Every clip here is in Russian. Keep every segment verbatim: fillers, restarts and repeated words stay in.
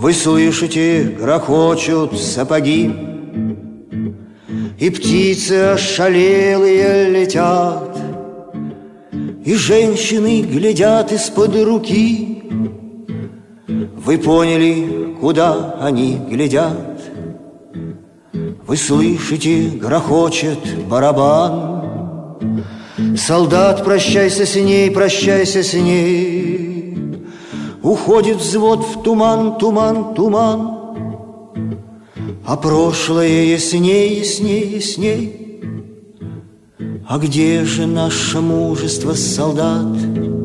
Вы слышите, грохочут сапоги, и птицы ошалелые летят, и женщины глядят из-под руки. Вы поняли, куда они глядят? Вы слышите, грохочет барабан. Солдат, прощайся с ней, прощайся с ней. Уходит взвод в туман, туман, туман. А прошлое ясней, ясней, ясней. А где же наше мужество, солдат?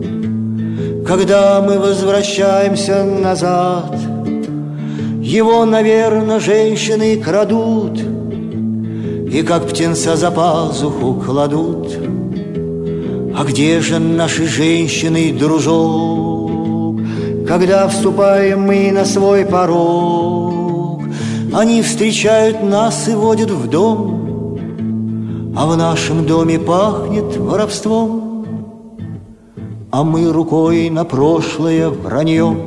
Когда мы возвращаемся назад, его, наверное, женщины крадут и как птенца за пазуху кладут. А где же наши женщины, дружок? Когда вступаем мы на свой порог, они встречают нас и водят в дом, а в нашем доме пахнет воровством, а мы рукой на прошлое вранье,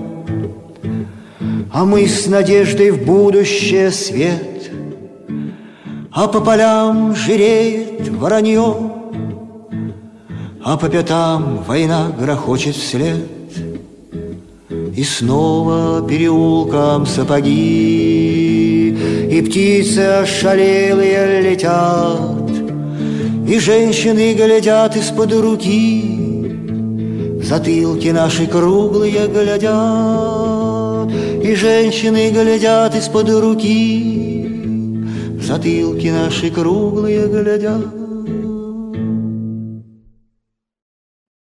а мы с надеждой в будущее свет, а по полям жиреет воронье, а по пятам война грохочет вслед. И снова переулком сапоги, и птицы ошалелые летят, и женщины глядят из-под руки. Затылки наши круглые глядят, и женщины глядят из-под руки. Затылки наши круглые глядят.